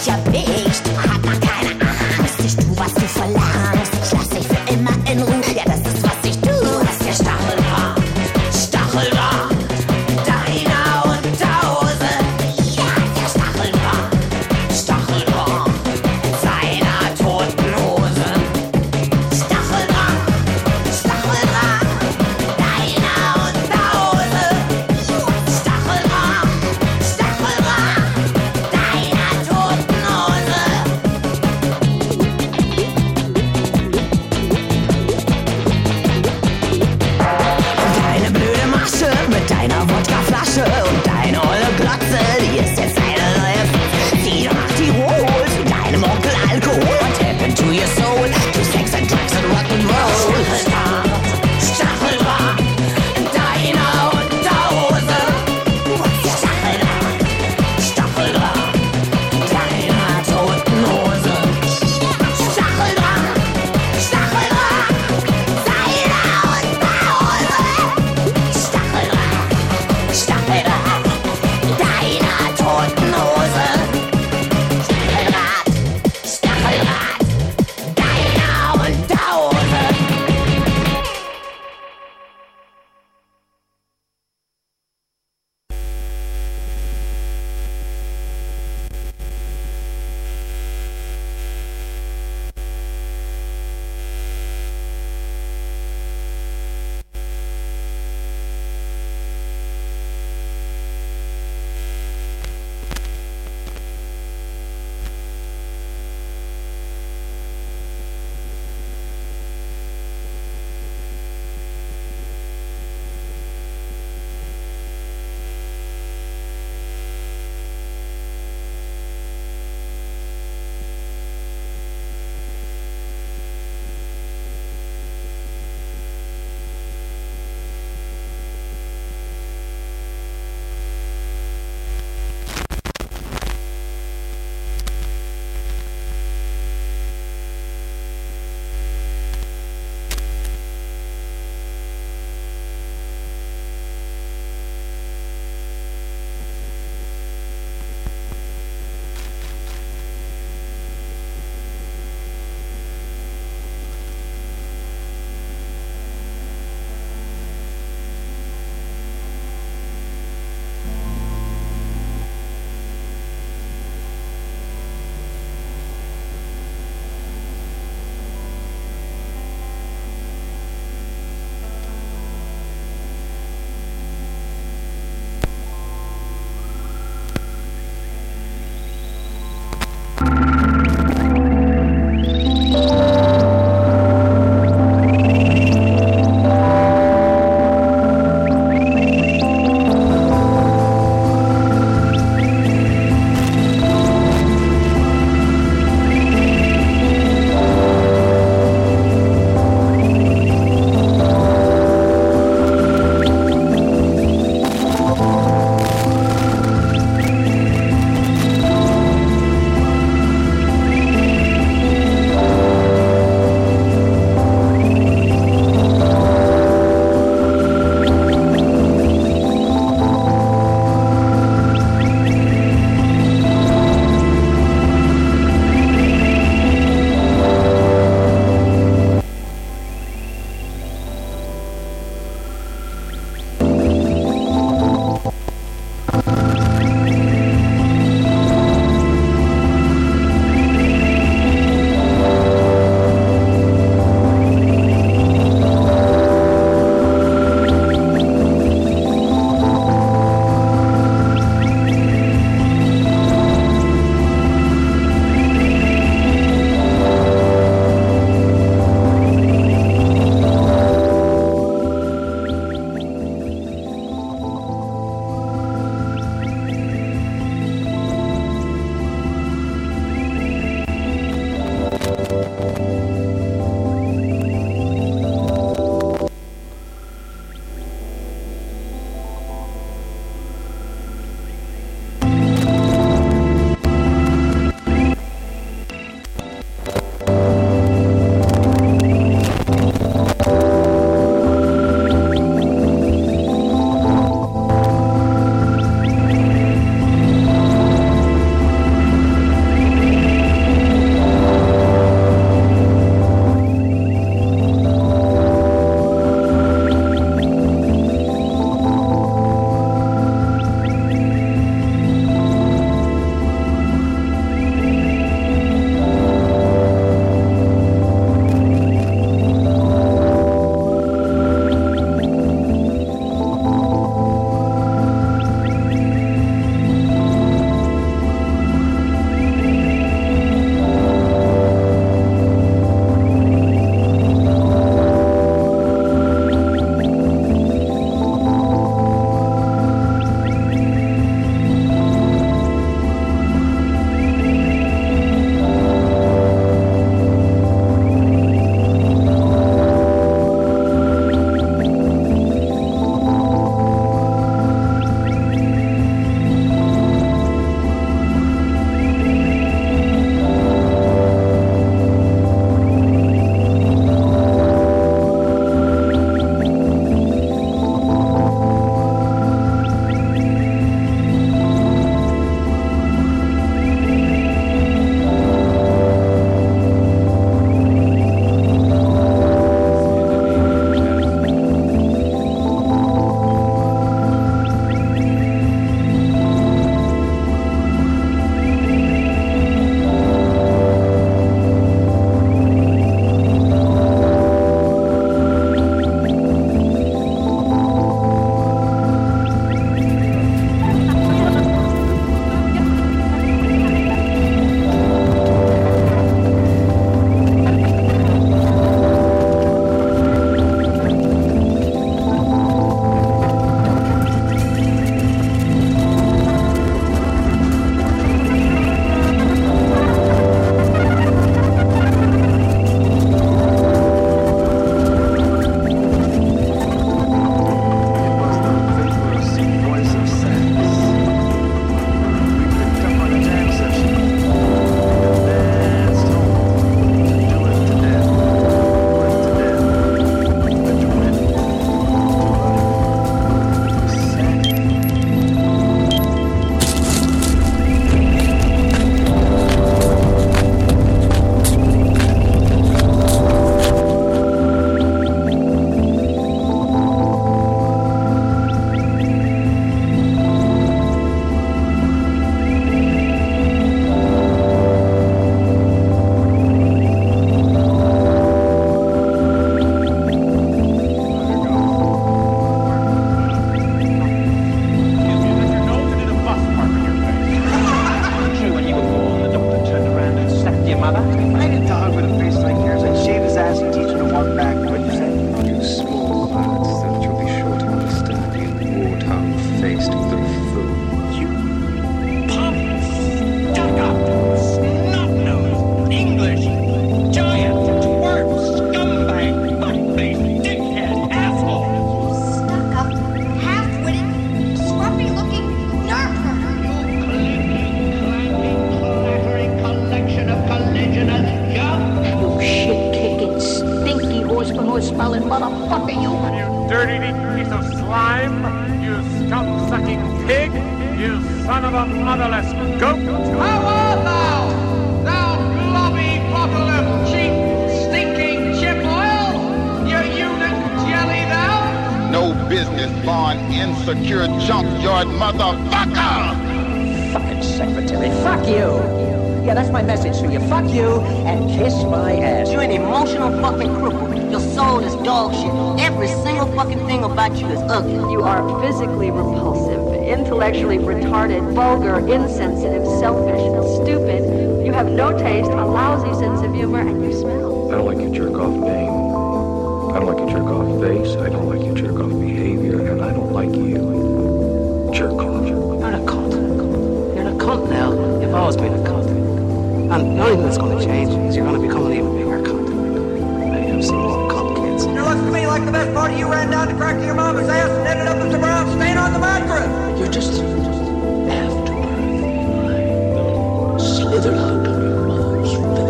dich erwischt. Hab mal keine Angst, ich tu, was du verlangst. Ich lass dich für immer in Ruhe, ja, das ist, was ich tu. Du hast der Stacheldraht, Stacheldraht, deiner Unterhose. Ja, der Stacheldraht, Stacheldraht, seiner toten Hose. Stacheldraht, Stacheldraht, deiner Unterhose. Stacheldraht, Stacheldraht, deiner toten Hose. mother? If I had a dog with a face like yours, I'd shave his ass and teach him to walk backward. What'd you say? You small birds that you'll be sure to understand, you warthog-faced buffoon. You pump, stuck-up, snot-nosed, English, giant, twerp, scumbag, butt-faced, dickhead, asshole. Stuck-up, half-witted, scruffy-looking nerve herder. Clattering collection of collisionous junk. You shit-kicking, stinky, horse-smelling motherfucker, you! You dirty piece of slime! You scum-sucking pig! You son of a motherless goat! How art thou, thou blobby bottle of cheap, stinking chip oil? You eunuch jelly thou? No business born insecure junkyard motherfucker! Fucking secretary, fuck you! Yeah, that's my message to you. Fuck you and kiss my ass. You're an emotional fucking cripple. Your soul is dog shit. Every single fucking thing about you is ugly. You are physically repulsive, intellectually retarded, vulgar, insensitive, selfish, stupid. You have no taste, a lousy sense of humor, and you smell. I don't like your jerk-off name. I don't like your jerk-off face. I don't like your jerk-off behavior. And I don't like you. Jerk-off. You're a cunt. You're a cunt now. You've always been a cunt. And the only thing that's going to change is you're going to become an even bigger cunt. I have some more cunt kids. It looks to me like the best part of you ran down the crack of your mama's ass and ended up as a brown stain on the mattress. You're just afterbirth. Slithered out of your mother's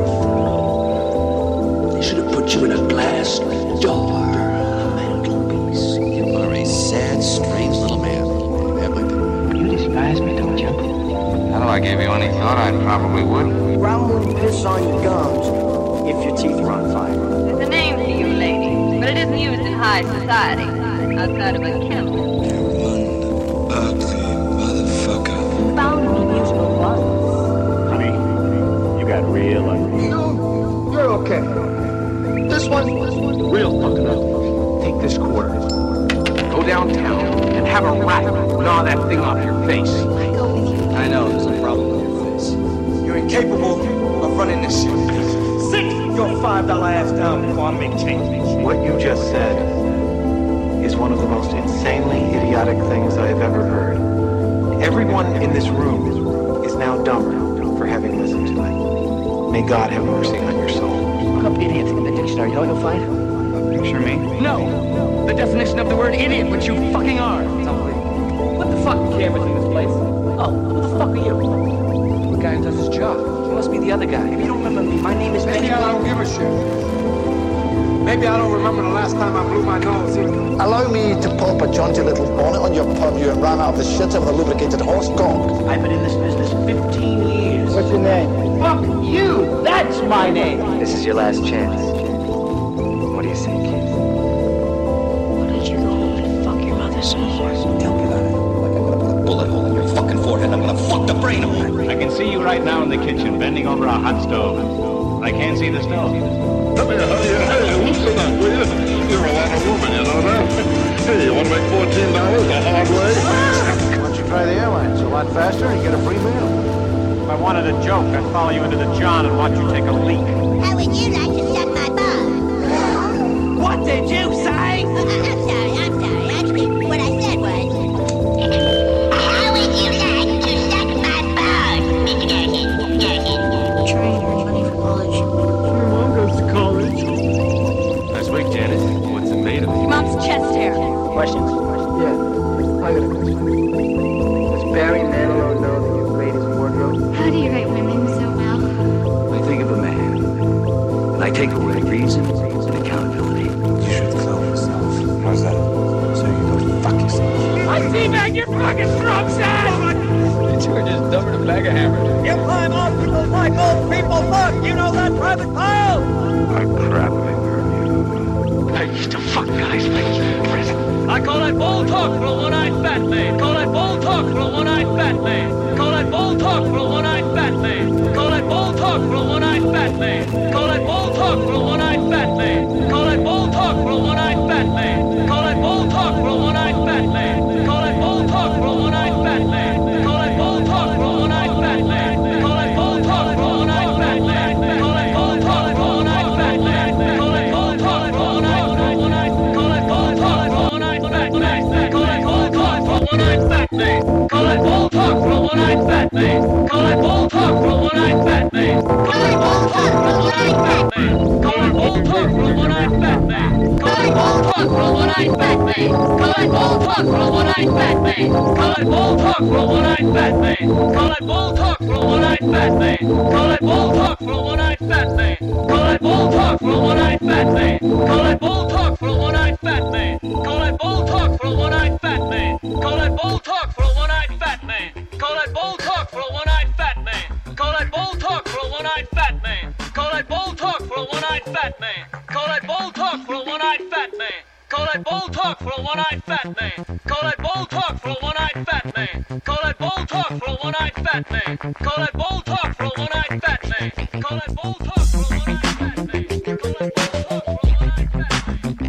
filth. They should have put you in a glass door, a mantelpiece. You are a sad, strange little man. Have my opinion. You despise me, don't you? Hell, I gave you any thought, I probably would. Brown wouldn't piss on your gums if your teeth were on fire. It's a name for you, lady, but it isn't used in high society, outside of a kennel. You one ugly motherfucker. Found me musical once. Honey, you got real ugly. You're okay. This one, real fucking ugly. Take this quarter. Go downtown and have a rat gnaw that thing off your face. I know, there's a problem with your face. You're incapable of running this shit. Sit your $5 ass down before I make change. What you just said is one of the most insanely idiotic things I have ever heard. Everyone in this room is now dumber for having listened to it. May God have mercy on your soul. Look up idiot in the dictionary. You know what you'll find? Picture me? No. The definition of the word idiot, which you fucking are. It's unbelievable. What the fuck cameras in this place? Oh, who the fuck are you? The guy who does his job. You must be the other guy. If you don't remember me, my name is Maybe Benny. I don't give a shit. Maybe I don't remember the last time I blew my nose either. Allow me to pop a jaunty little bonnet on your purview and ran out of the shitter with a lubricated horse cock. I've been in this business 15 years. What's your name? Fuck you! That's my name! This is your last chance. What do you say, kid? Why don't you go home and fuck your mother some more? Tell me that. Like I'm gonna put a bullet hole in your fucking forehead and I'm gonna fuck the brain of you. I can see you right now in the kitchen, bending over a hot stove. I can't see the stove. Come here, hey, loosen up, will you? You're a lot of woman, you know that? Hey, you want to make $14 the hard way? Why don't you try the airlines? A lot faster and get a free meal. If I wanted a joke, I'd follow you into the John and watch you take a leak. How would you like to suck my balls? What did you say? I'm sorry. Actually, what I said was... How would you like to suck my balls, Mr. Garrison? Trying to earn money for college. Your mom goes to college. Nice week, Janet. What's it made of? Your mom's chest hair. Questions? Yeah, I got a question. Does Barry Manilow know that you've made his wardrobe? How do you write women so well? I think of a man, and I take away reason and accountability. You should clone yourself. How's that? So you go fuck yourself. I see back your fucking throat, son! You were just dumber than a bag of hammers. You climb off people like old people fuck! You know that, Private Pile? I'm crapping her. I used to fuck guys like you in prison. I call that bold talk for a one-eyed fat man. Call that bold talk for a one-eyed fat man. Call that bold talk for a one-eyed fat man. Call that bold talk for a one-eyed fat man. Call that bold talk for a one-eyed fat man. Call that bold talk for a one-eyed fat man. Call that bold talk for a one-eyed fat man. Call that bold talk for a one-eyed fat man. Call that bold talk for a one-eyed fat man. Call that bold talk for a one-eyed fat man. it bull talk for a one-eyed fat man. Call it bull talk for a one-eyed fat man. Call it bull talk for a one-eyed fat man. Call it bull talk for a one-eyed fat man. Call it bull talk for a one-eyed fat man. Call it bull talk for a one-eyed fat man. Call it bull talk for a one-eyed fat man. Call it bull talk for a one-eyed fat man. Call it bull talk for a one-eyed fat man. Call it bull talk for a one-eyed fat man. Call it bull talk for a one-eyed fat man. Call it bull talk for a one-eyed fat man. Call it bull talk for a one-eyed fat man. Call it bull talk for a one-eyed fat man. Call it bull talk for a one-eyed fat man. Call it bull talk for a one-eyed fat man. Call it bull talk for a one-eyed fat man. Call it bull talk for a one-eyed fat man. Call it bull talk for a one-eyed fat man. Call it bull talk for a one-eyed fat man. Call it bull talk for a one-eyed fat man. Call it bull talk for a one-eyed fat man.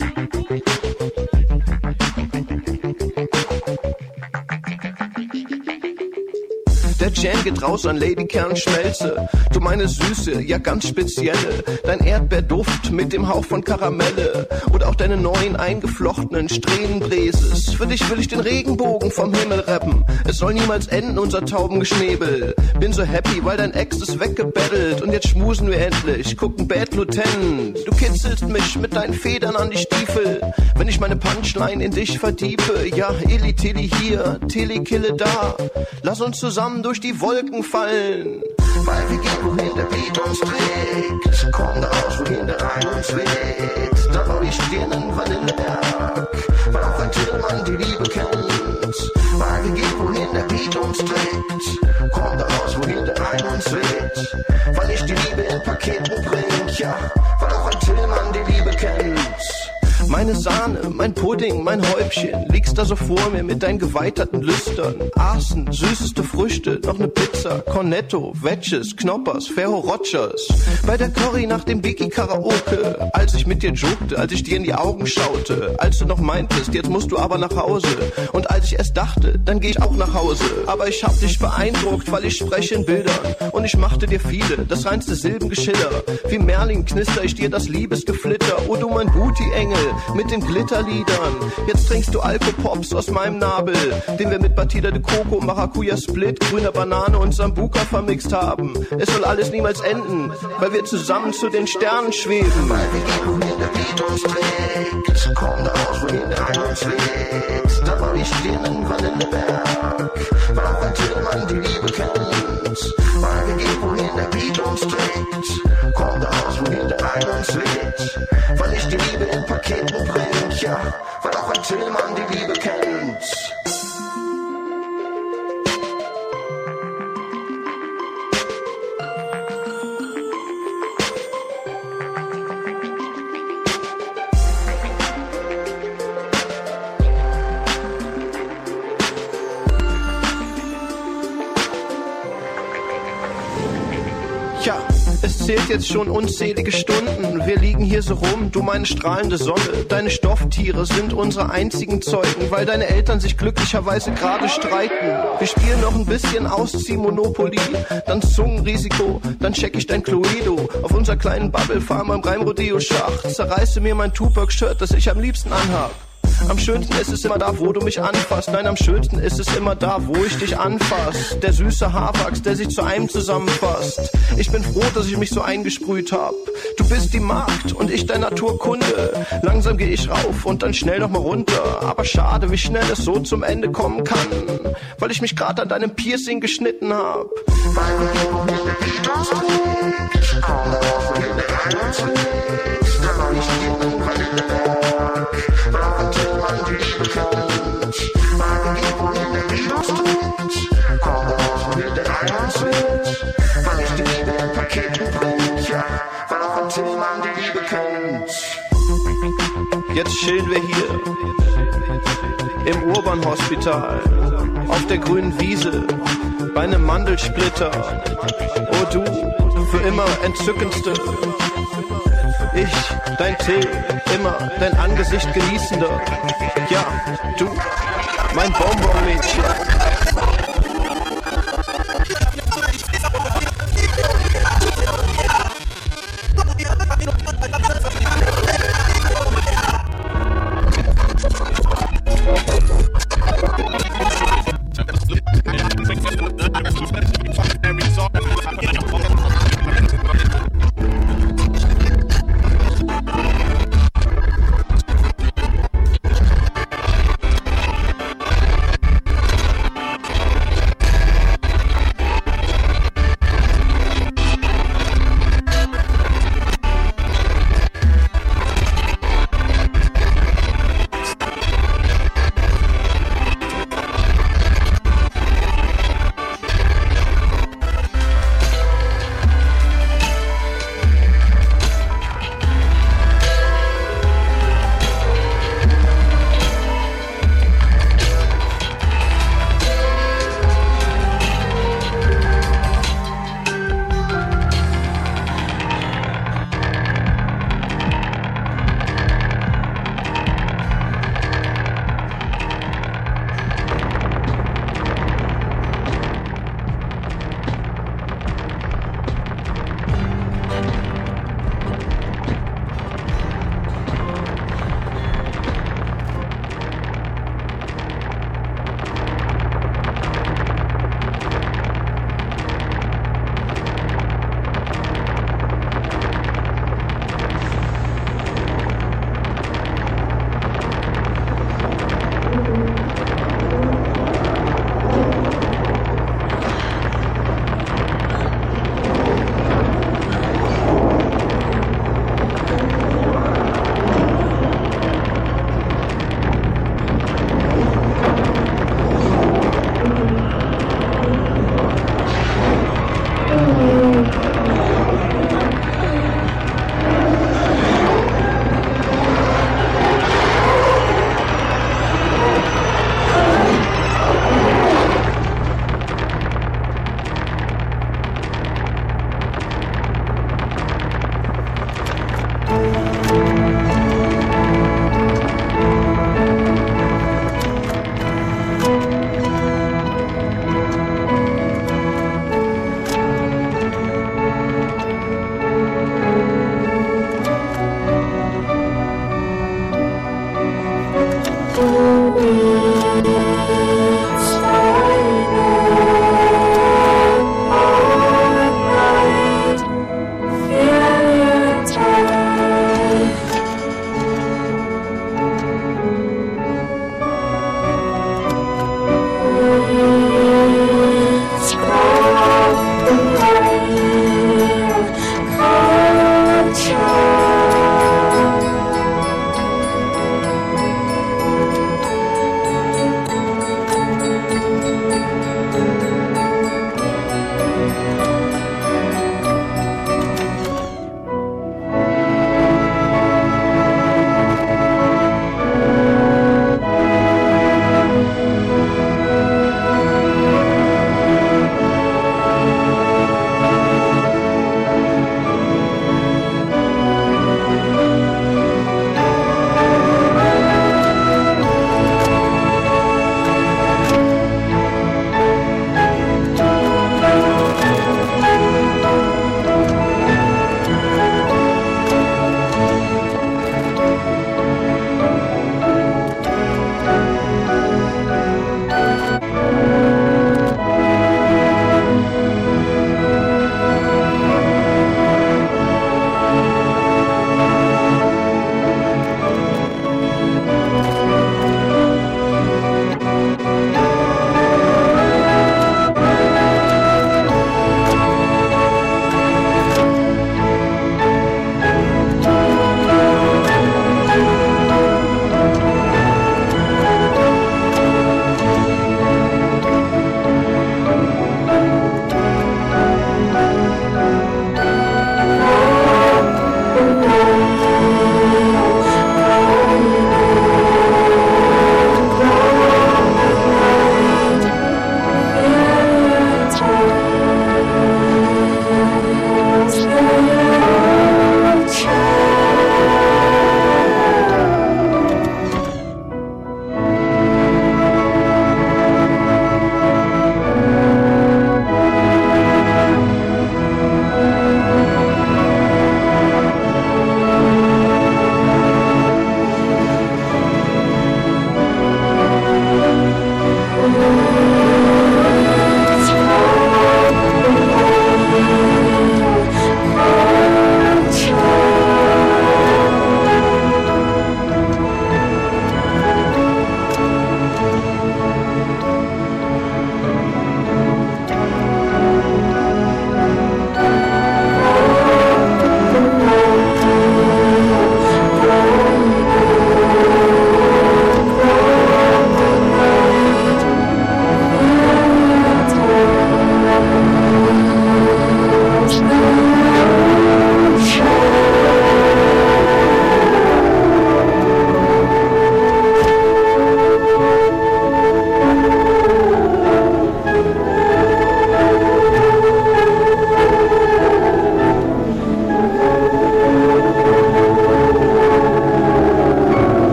Der Jam geht raus an Lady Kernschmelze. Du meine Süße, ja ganz spezielle. Dein Erdbeerduft mit dem Hauch von Karamelle. Oder auch deine neuen eingeflochtenen Strähnenbläses. Für dich will ich den Regenbogen vom Himmel rappen. Es soll niemals enden, unser Taubengeschnebel. Bin so happy, weil dein Ex ist weggebettelt. Und jetzt schmusen wir endlich, gucken Bad Lieutenant. Du kitzelst mich mit deinen Federn an die Stiefel. Wenn ich meine Punchline in dich verdiepe. Ja, Illy Tilly hier, Tilly Kille da. Lass uns zusammen durch die Wolken fallen. Weil wir gehen, wohin der Beat uns trägt. Komm da raus, wohin der Rhein uns weht. Da baue ich dir einen Vanilleberg. Weil auch ein Tillmann die Liebe kennt. Weil wir gehen, wohin der Beat uns trägt. Komm da raus, wohin der Rhein uns weht. Weil ich die Liebe in Paketen bring. Ja, weil auch ein Tillmann die Liebe kennt. Meine Sahne, mein Pudding, mein Häubchen, liegst da so vor mir mit deinen geweiterten Lüstern. Aßen, süßeste Früchte, noch ne Pizza, Cornetto, Wedges, Knoppers, Ferro Rogers. Bei der Curry nach dem Biggie Karaoke, als ich mit dir jokte, als ich dir in die Augen schaute, als du noch meintest, jetzt musst du aber nach Hause. Und als ich erst dachte, dann geh ich auch nach Hause. Aber ich hab dich beeindruckt, weil ich spreche in Bildern. Und ich machte dir viele, das reinste Silbengeschiller. Wie Merlin knister ich dir das Liebesgeflitter. Oh du mein Booty-Engel, mit den Glitterliedern. Jetzt trinkst du Alkopops aus meinem Nabel, den wir mit Batida de Coco, Maracuja Split, grüner Banane und Sambuca vermixt haben. Es soll alles niemals enden, weil wir zusammen zu den Sternen schweben. Weil wir gehen, wohin der Beat uns trägt. Komm da raus, wohin der Rhein uns weht. Da baue ich dir einen Vanilleberg. Weil auch ein Tillmann die Liebe kennt. Weil wir gehen, wohin der Beat uns trägt. Komm da raus, wohin der Rhein uns weht. Weil ich die Liebe in Paketen bring, ja, weil auch ein Tillmann die Liebe kennt. Ja, es zählt jetzt schon unzählige Stunden. Wir liegen hier so rum, du meine strahlende Sonne. Deine Stofftiere sind unsere einzigen Zeugen, weil deine Eltern sich glücklicherweise gerade streiten. Wir spielen noch ein bisschen Auszieh Monopoly, dann Zungenrisiko, dann check ich dein Cluedo. Auf unserer kleinen Bubble Farm am Reim-Rodeo-Schacht zerreiße mir mein Tupac-Shirt, das ich am liebsten anhab. Am schönsten ist es immer da, wo du mich anfasst. Nein, am schönsten ist es immer da, wo ich dich anfass. Der süße Haarwachs, der sich zu einem zusammenfasst. Ich bin froh, dass ich mich so eingesprüht hab. Du bist die Magd und ich dein Naturkunde. Langsam geh ich rauf und dann schnell nochmal runter. Aber schade, wie schnell es so zum Ende kommen kann. Weil ich mich gerade an deinem Piercing geschnitten hab. Weil wir gehen, wohin der Beat uns trägt. Komm da raus, wohin der Rhein uns weht. Da baue ich dir einen Vanilleberg. Weil auch ein Tillmann die Liebe kennt. Weil wir gehen, wohin der Beat uns trägt. Komm da raus, wohin der Rhein uns weht. Weil ich die Liebe in Paketen bring, ja, weil auch ein Tillmann die Liebe kennt. Jetzt chillen wir hier im Urban-Hospital auf der grünen Wiese bei einem Mandelsplitter. Oh du, für immer entzückendste. Ich, dein Till, immer dein Angesicht genießender. Ja, du, mein Bonbon-Mädchen. Every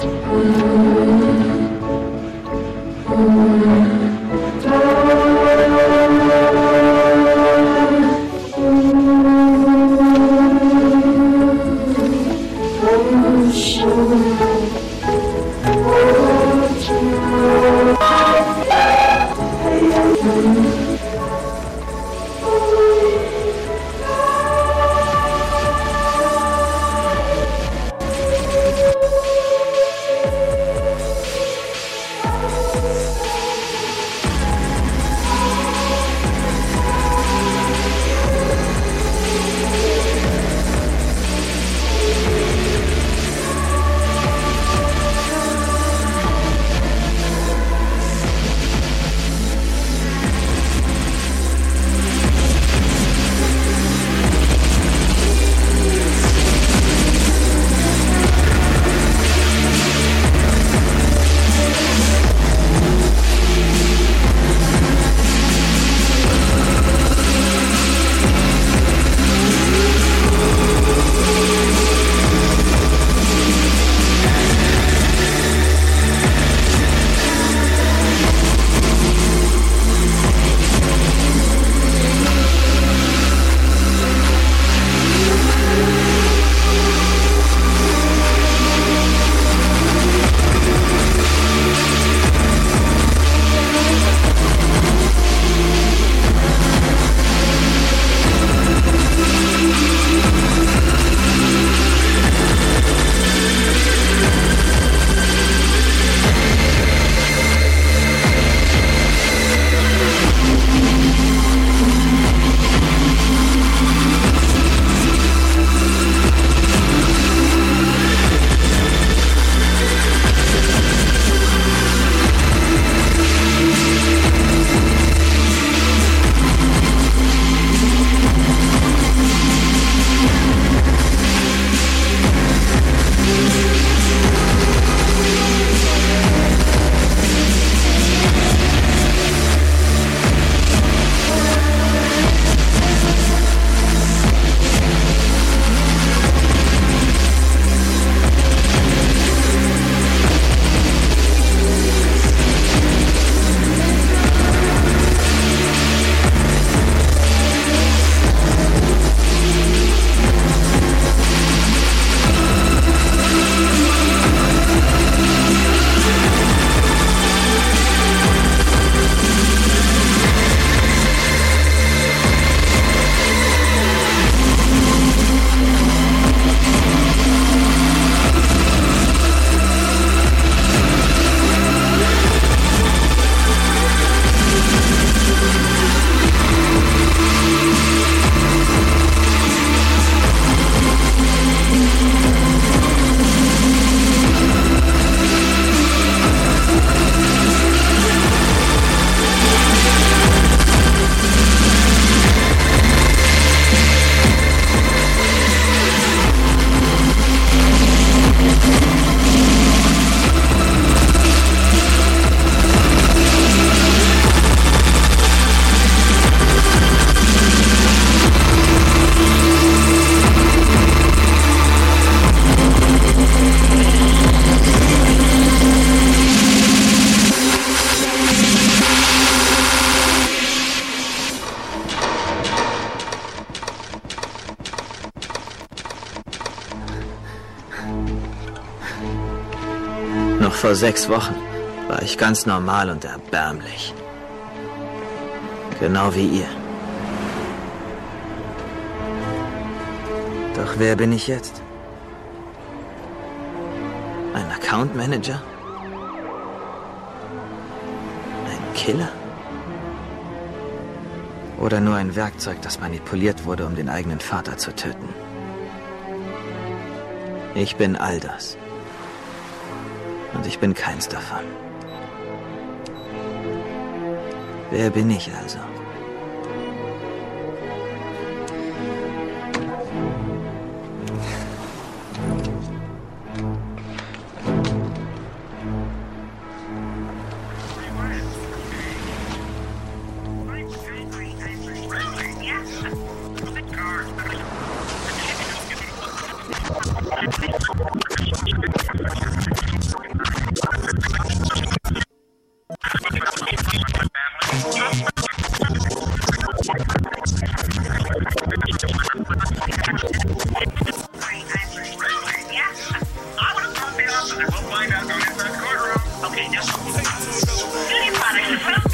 Noch vor 6 Wochen war ich ganz normal und erbärmlich. Genau wie ihr. Doch wer bin ich jetzt? Ein Account Manager? Ein Killer? Oder nur ein Werkzeug, das manipuliert wurde, um den eigenen Vater zu töten? Ich bin all das. Und ich bin keins davon. Wer bin ich also? We'll find out going inside the courtroom. Okay, now. Beauty products as well.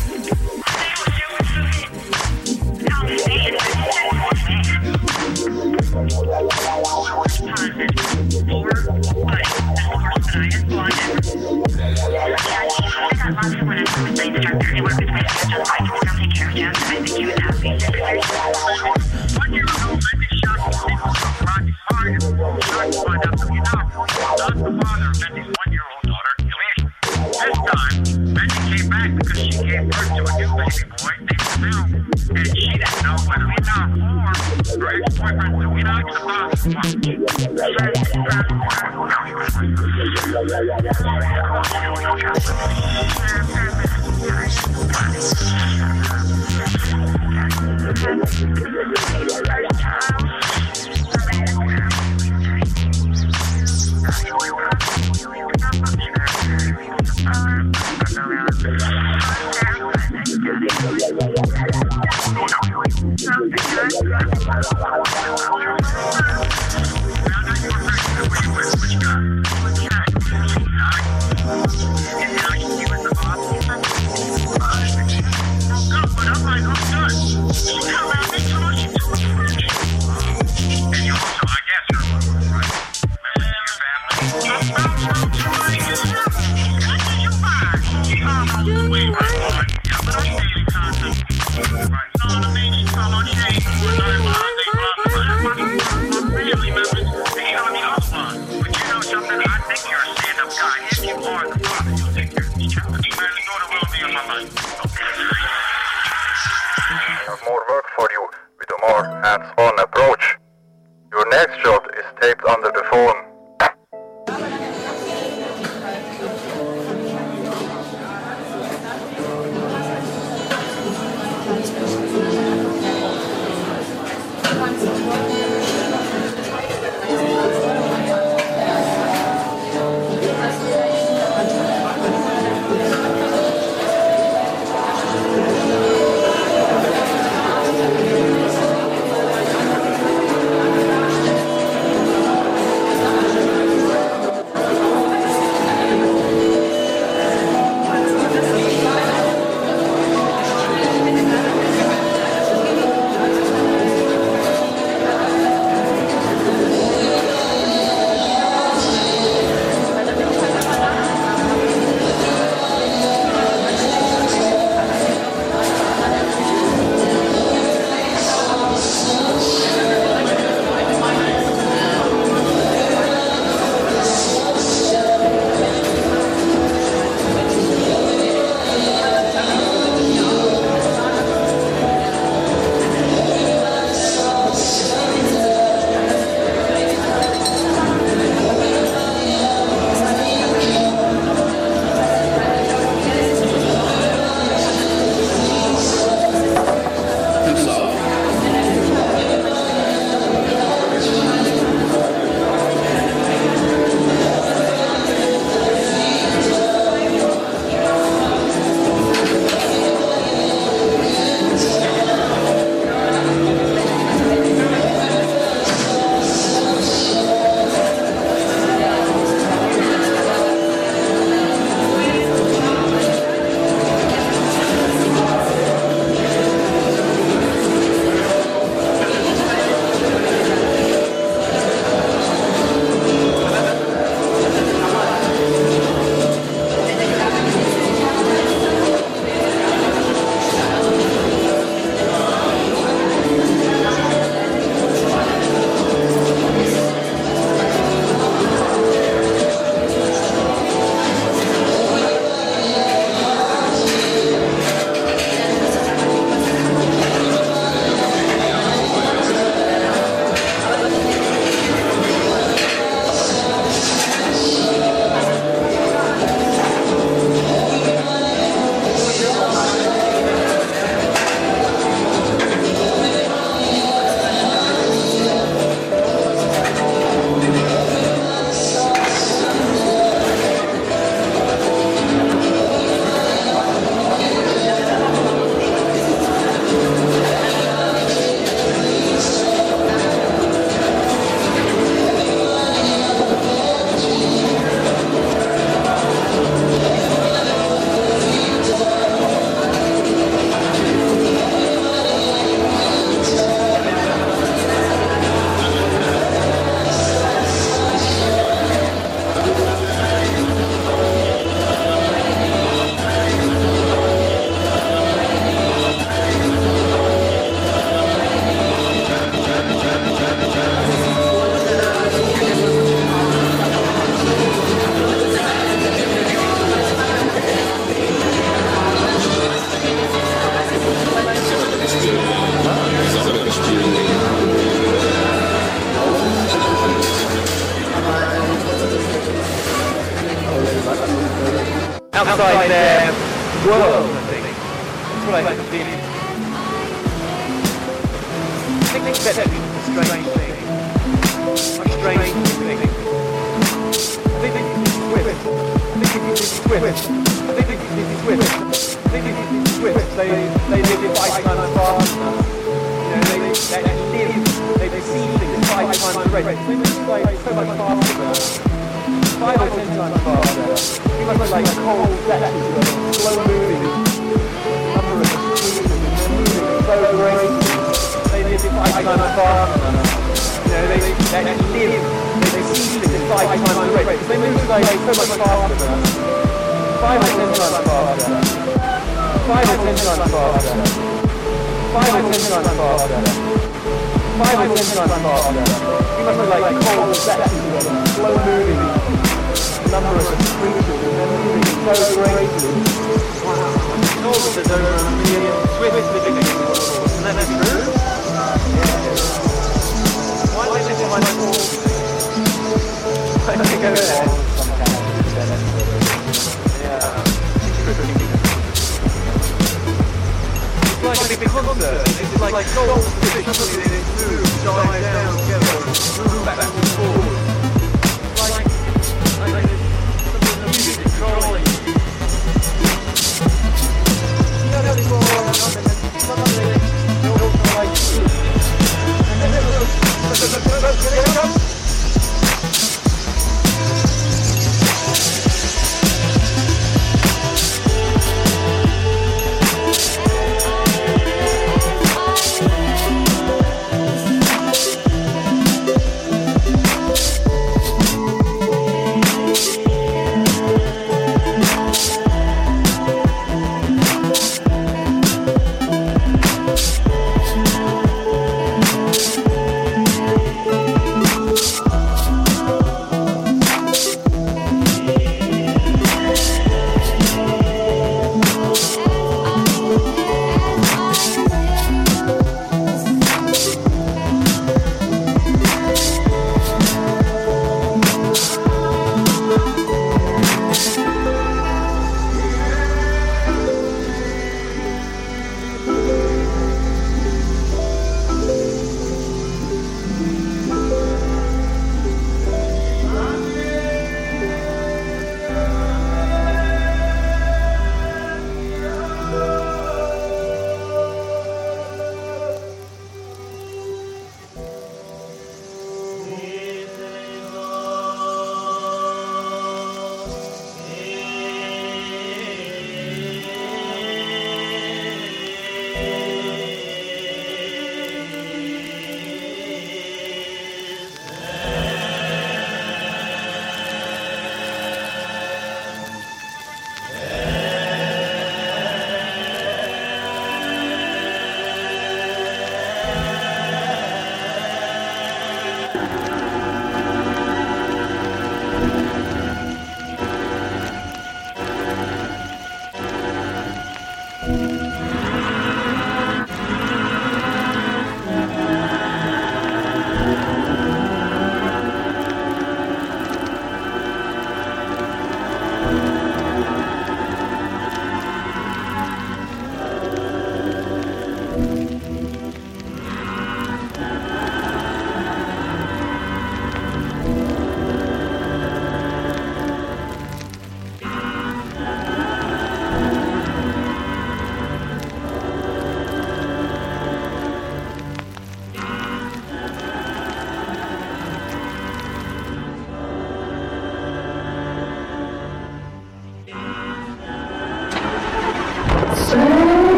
outside their world, I think. That's what I think. I think that's a strange thing. A strange thing. I think it's swift. They live 5 times faster. You know, they see things 5 times the rate. They move like so much faster than us. 5 or 10 times faster. You must be like cold statues, slow moving. Number of creatures, they're moving so gracefully. They live 5 times faster than us. You know, they see things 5 times the rate. They move like so much faster than us. 5 or 10 times faster. 5 or 10 times faster. 5 or 10 times faster. 5 or 10 times faster. You must be like cold statues, slow moving. Number of creatures, and they're moving so gracefully. Wow. I'm told that there are a million Swiss living in the world. Isn't that true? Yeah. Why don't they live in my school? I think go there. Yeah. It's like a big concert. It's like goldfish suddenly they move, dive down together, move back and forth. Like music controlling. You know how they go on and suddenly they all like and then they go.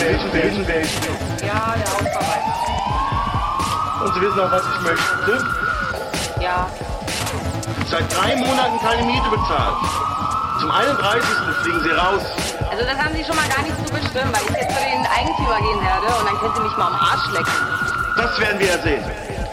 wissen, wer ich bin. Ja, der Hausverwalter. Und Sie wissen auch, was ich möchte? Ja. Seit 3 Monaten keine Miete bezahlt. Zum 31. fliegen Sie raus. Also das haben Sie schon mal gar nicht so bestimmt, weil ich jetzt zu den Eigentümer gehen werde und dann können Sie mich mal am Arsch lecken. Das werden wir ja sehen.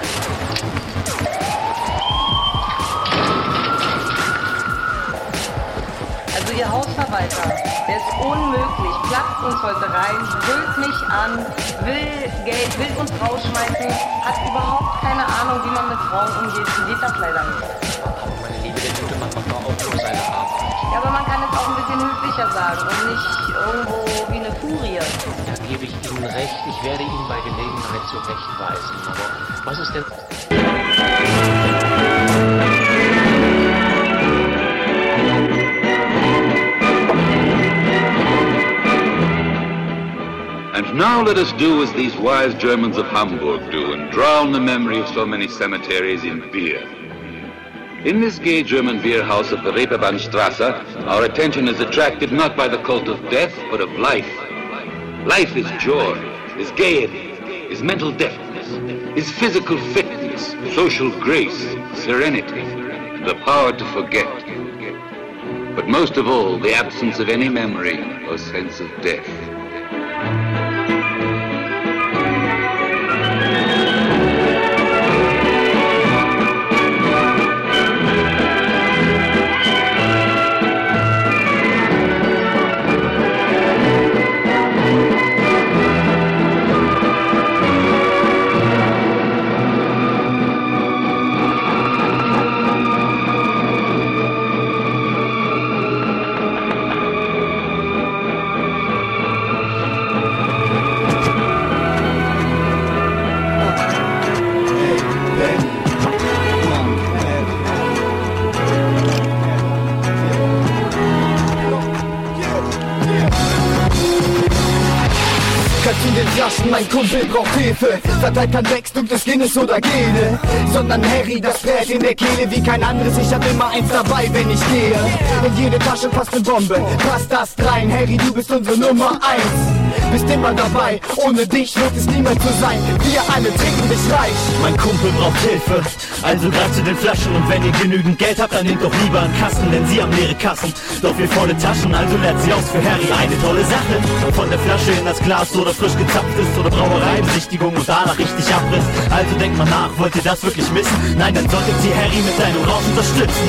Also Ihr Hausverwalter, der ist unmöglich, platzt uns heute rein, brüllt mich an, will Geld, will uns rausschmeißen, hat überhaupt keine Ahnung, wie man mit Frauen umgeht, geht das leider nicht. Aber meine Liebe, der gute Mann macht doch auch nur seine Arbeit. Ja, aber man kann es auch ein bisschen höflicher sagen und nicht irgendwo wie eine Furie. Da gebe ich Ihnen recht, ich werde ihn bei Gelegenheit zurechtweisen. Aber was ist denn... And now let us do as these wise Germans of Hamburg do and drown the memory of so many cemeteries in beer. In this gay German beer house of the Reeperbahnstrasse, our attention is attracted not by the cult of death, but of life. Life is joy, is gaiety, is mental deftness, is physical fitness, social grace, serenity, the power to forget. But most of all, the absence of any memory or sense of death. Mein Kumpel braucht Hilfe, verteilt kein Wächst und des Guinness oder Gene, sondern Harry, das Brett in der Kehle wie kein anderes. Ich hab immer eins dabei, wenn ich gehe. In jede Tasche passt ne Bombe, passt das rein. Harry, du bist unsere Nummer 1. Bist immer dabei, ohne dich wird es niemand so sein. Wir alle trinken dich reich. Mein Kumpel braucht Hilfe, also greift zu den Flaschen. Und wenn ihr genügend Geld habt, dann nehmt doch lieber einen Kasten, denn sie haben leere Kassen, doch wir volle Taschen. Also leert sie aus für Harry, eine tolle Sache. Von der Flasche in das Glas oder frisch gezapft ist oder Brauereibesichtigung und danach richtig Abriss. Also denkt mal nach, wollt ihr das wirklich missen? Nein, dann solltet ihr Harry mit seinem Rausch unterstützen.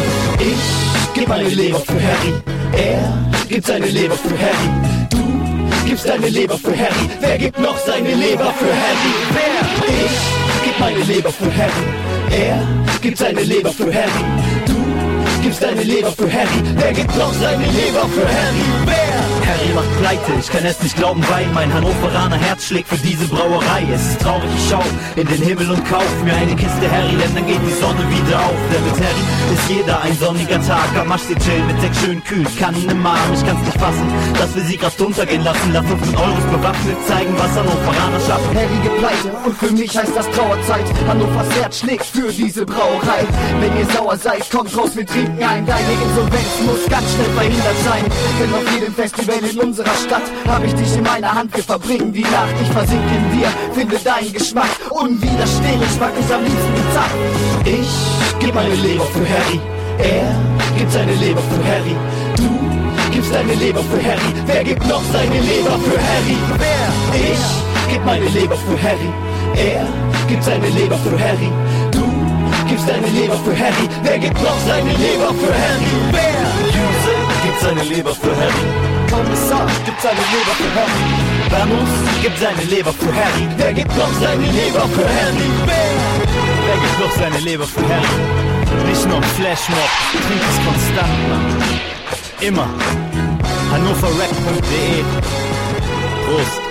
Ich geb meine Leber für Harry, er gibt seine Leber für Harry. Du gibst deine Leber für Harry, wer gibt noch seine Leber für Harry? Wer? Ich geb meine Leber für Harry, er gibt seine Leber für Harry. Du gibst deine Leber für Harry, wer gibt noch seine Leber für Harry? Wer? Harry macht pleite, ich kann es nicht glauben, weil mein Hannoveraner Herz schlägt für diese Brauerei. Es ist traurig, ich schau in den Himmel und kauf mir eine Kiste Harry, denn dann geht die Sonne wieder auf. Denn mit Harry ist jeder ein sonniger Tag, am Arsch steht chillen mit 6 schönen Kühen, kann im Arm, ich kann's nicht fassen, dass wir sie grad untergehen lassen. Lass uns mit Euros bewaffnet zeigen, was Hannoveraner schaffen. Harry geht pleite und für mich heißt das Trauerzeit. Hannovers Herz schlägt für diese Brauerei. Wenn ihr sauer seid, kommt raus, wir trinken ein. Deine Insolvenz muss ganz schnell verhindert sein, denn auf jedem Festival in unserer Stadt hab ich dich in meiner Hand, wir verbringen die Nacht. Ich versinke in dir, finde deinen Geschmack unwiderstehlich, mag dich am liebsten gezapft. Ich geb meine Leber für Harry, er gibt seine Leber für Harry. Du gibst deine Leber für Harry, wer gibt noch seine Leber für Harry? Wer? Ich geb meine Leber für Harry, er gibt seine Leber für Harry. Du gibst deine Leber für Harry, wer gibt noch seine Leber für Harry? Wer? Juse gibt seine Leber für Harry. Kommissar gibt seine Leber für Harry. Vamos gibt seine Leber für Harry. Wer gibt noch seine Leber für Harry? Wer gibt noch seine Leber für Harry? Nicht nur im Flashmob, trink es konstant, Mann. Immer. hannoverrap.de. Prost.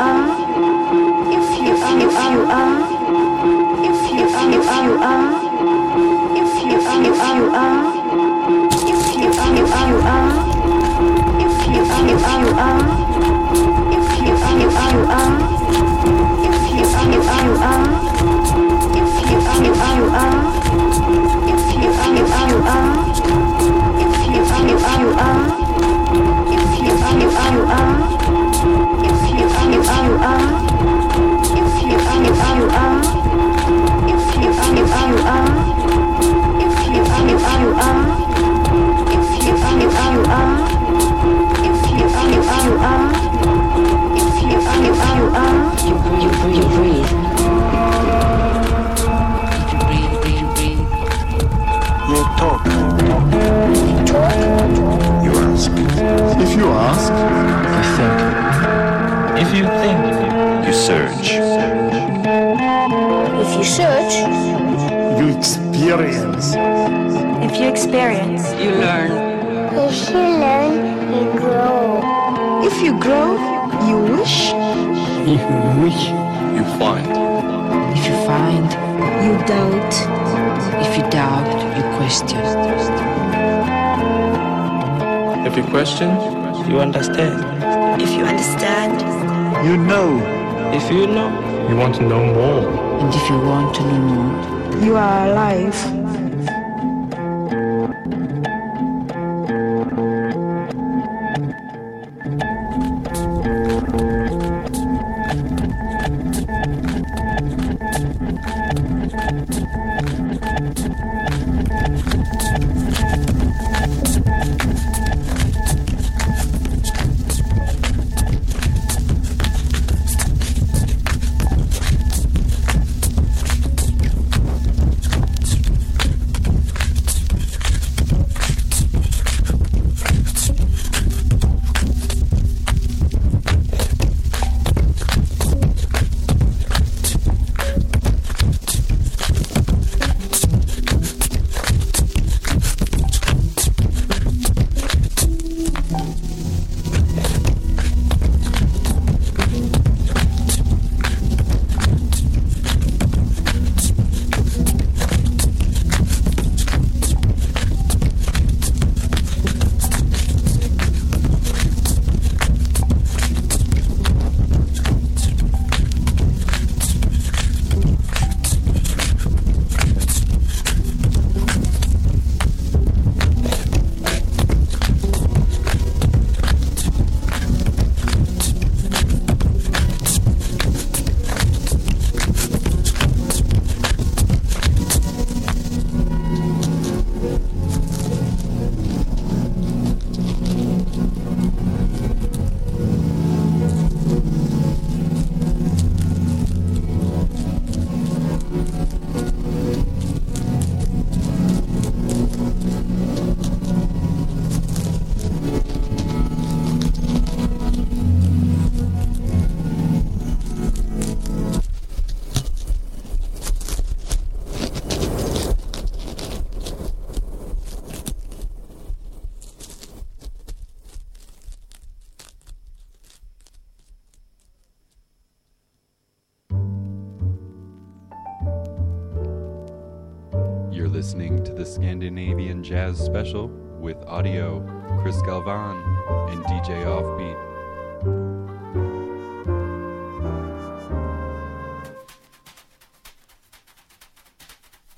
If you are You understand. If you understand, you know. If you know, you want to know more. And if you want to know more, you are alive. Listening to the Scandinavian Jazz Special with audio, Chris Galvan, and DJ Offbeat.